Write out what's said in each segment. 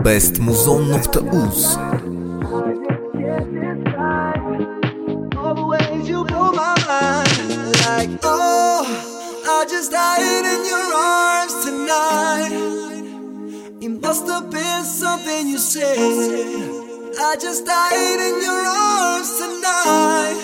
bestmuzon.uz. Always you blow my mind. Like, oh, I just died in your arms tonight. It must have been something you said. I just died in your arms tonight.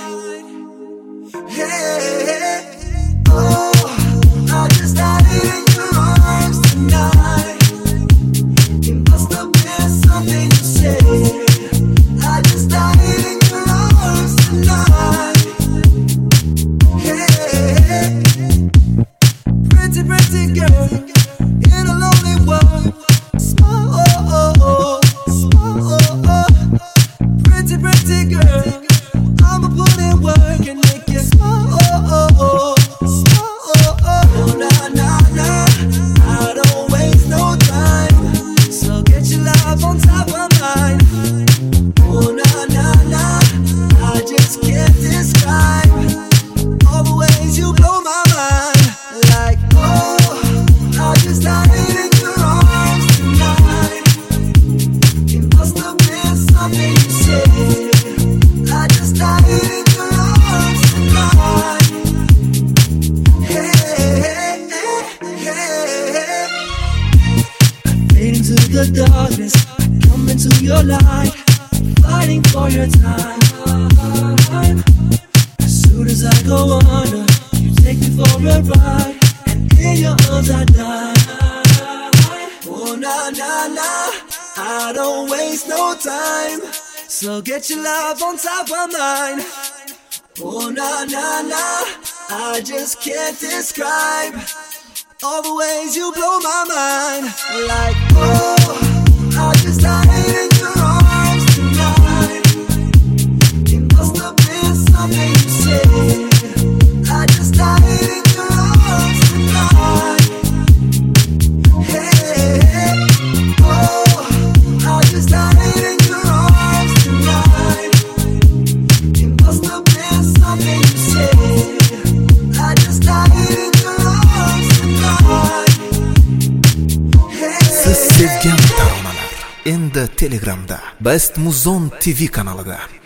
Hey, oh, I just died in your arms tonight. It must have been something you said. I just died in your arms tonight. Hey, pretty, pretty girl in a lonely world. Smile, smile, pretty, pretty girl. I'ma put in work and make you smile, smile. Oh, nah, nah, nah. I don't waste no time, so get your love on top of mine. Oh, nah, nah, nah. I just can't describe all the ways you blow my mind. Like, oh, I just died in your arms tonight. It must have been something you said. I just died in your arms tonight. Hey, hey, hey. Fade into the darkness, come into your light, fighting for your time. As soon as I go under, you take me for a ride, and in your arms I die. Oh, nah, nah, nah, I don't waste no time, so get your love on top of mine. Oh, nah, nah, nah, I just can't describe all the ways you blow my mind. Like, oh, I just died in your arms tonight. It must have been something you said. I just died in your arms tonight. Hey, oh, I just died in your arms tonight. It must have been something you said. I just died in your arms tonight. Siz sevgan taronalar endi Telegramda Best Muzon TV kanalida.